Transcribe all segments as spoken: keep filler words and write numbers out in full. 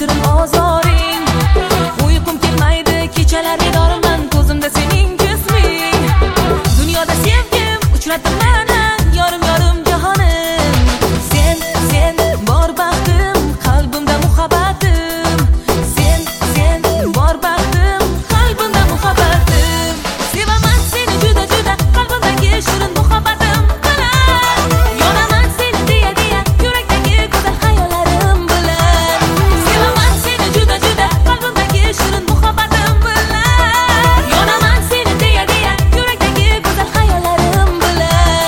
shirin ozoring. Uyqum kelmaydi kechalar bedorman, ko'zimda sening jisming. Dunyoda sevgim uchradim mana, yorim yorim jahonim. Sen, sen bor baxtim, qalbimda muhabbatim. Sen, sen bor baxtim, qalbimda muhabbatim. Sevaman seni juda juda, qalbimdagi shirin muhabbatim bilan. Yonaman seni deya deya, yurakdagi go'zal xayollarim bilan. Sevaman seni juda juda, qalbimdagi shirin muhabbatim bilan. Yonaman seni deya deya, yurakdagi go'zal xayollarim bilan.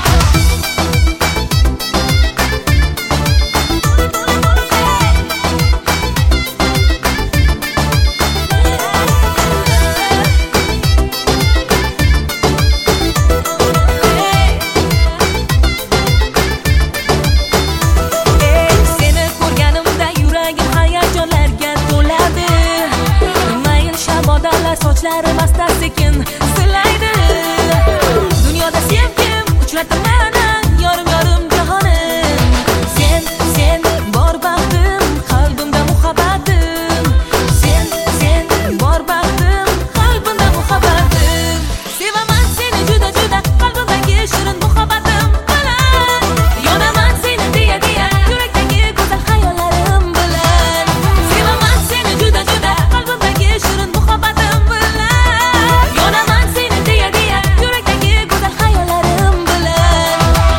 Seni ko'rganimda yuragim hayajonlarga to'ladi. Mayin shabodalar sochlarim asta sekin silaydi. Dunyoda sevgim uchradim mana, yorim yorim jahonim. Sen, sen bor baxtim, qalbimda muhabbatim. Sen, sen bor baxtim, qalbimda muhabbatim. Sevaman seni juda juda, qalbimdagi shirin muhabbatim bilan. Yonaman seni deya deya, yurakdagi go'zal xayollarim bilan. Sevaman seni juda juda, qalbimdagi shirin muhabbatim bilan. Yonaman seni deya deya, yurakdagi go'zal xayollarim bilan.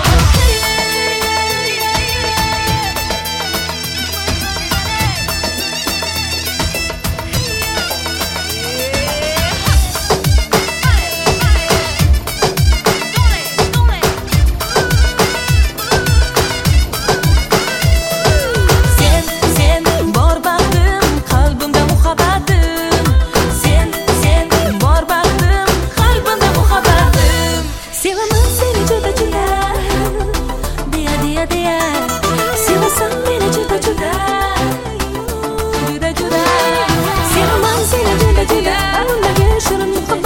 Sen, sen bor baxtim, qalbimda muhabbatim. Sen, sen bor baxtim, qalbimda muhabbatim. Sevaman seni juda juda, deya deya deya. Sevasan meni juda juda, juda juda. Sevaman seni juda juda, qalbimdagi shirin muhabbatim.